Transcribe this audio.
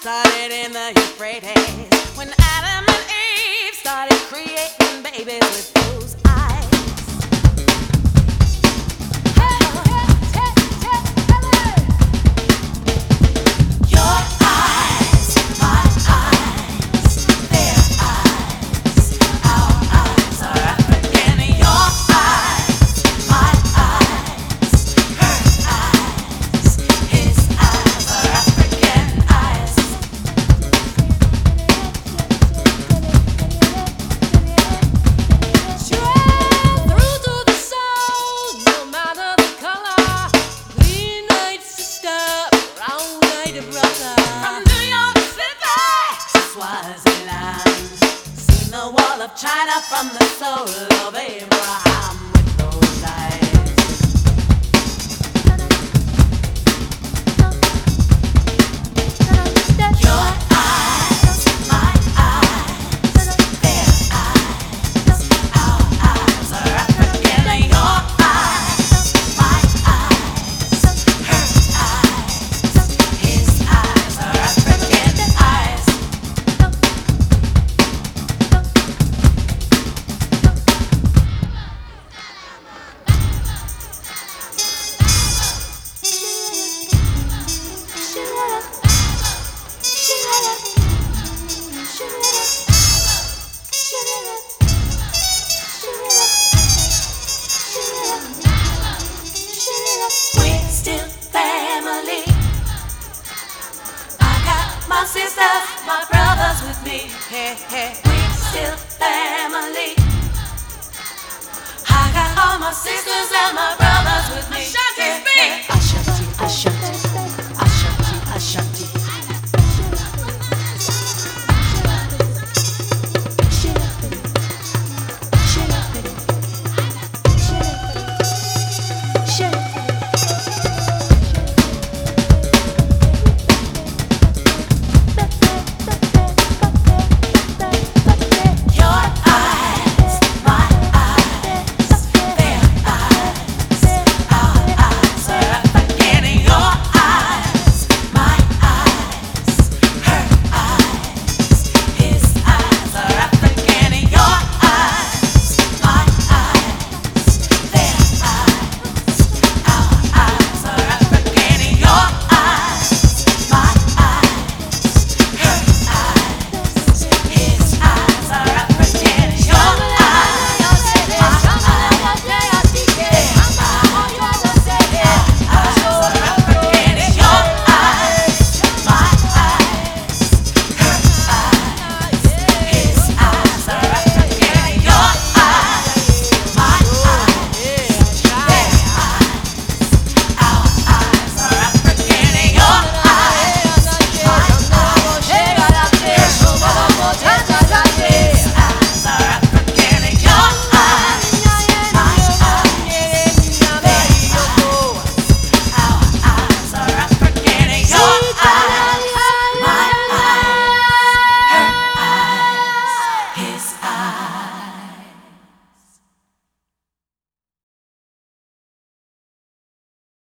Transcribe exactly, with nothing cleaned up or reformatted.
started in the Euphrates when Adam and Eve started creating babies with those eyes. Your eyes, my eyes, their eyes, our eyes are African. Your eyes, my eyes, her eyes, his eyes are African eyes. Straight through to the soul, no matter the color. Clean night sister, brown night brother. From New York City to Swaziland, seen the wall of China from the soul of Abraham with those eyes. Your eyes, my eyes, their eyes, our eyes are African. Your eyes, my eyes, her eyes, his eyes are African eyes. We're still family. I got my sisters, my brothers with me. Hey, hey. We're still family. I got all my sisters and my brothers with me.